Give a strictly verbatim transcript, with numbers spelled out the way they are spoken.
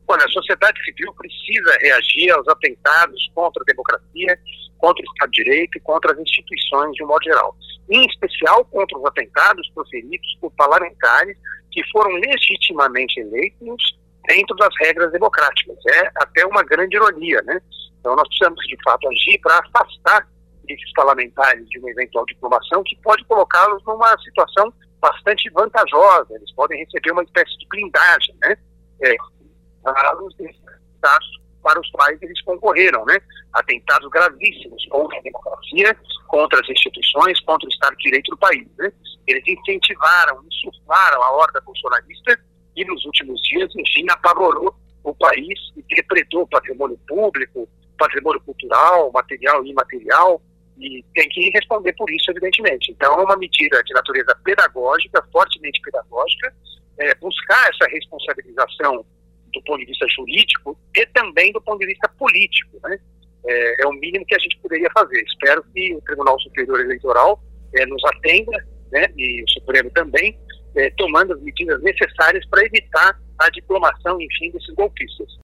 Olha, a sociedade civil precisa reagir aos atentados contra a democracia, contra o Estado de Direito e contra as instituições de um modo geral. Em especial contra os atentados proferidos por parlamentares que foram legitimamente eleitos dentro das regras democráticas. É até uma grande ironia, né? Então nós precisamos, de fato, agir para afastar esses parlamentares de uma eventual diplomação que pode colocá-los numa situação bastante vantajosa. Eles podem receber uma espécie de blindagem, né? É, atentados para os quais eles concorreram, né? Atentados gravíssimos contra a democracia, contra as instituições, contra o Estado de Direito do país, né? Eles incentivaram, insuflaram a horda bolsonarista e nos últimos dias, enfim, apavorou o país e depredou patrimônio público, patrimônio cultural, material e imaterial, e tem que responder por isso, evidentemente. Então, é uma medida de natureza pedagógica, fortemente pedagógica, é, buscar essa responsabilização do ponto de vista jurídico e também do ponto de vista político, né? É, é o mínimo que a gente poderia fazer. Espero que o Tribunal Superior Eleitoral é, nos atenda, né, e o Supremo também, é, tomando as medidas necessárias para evitar a diplomação, enfim, desses golpistas.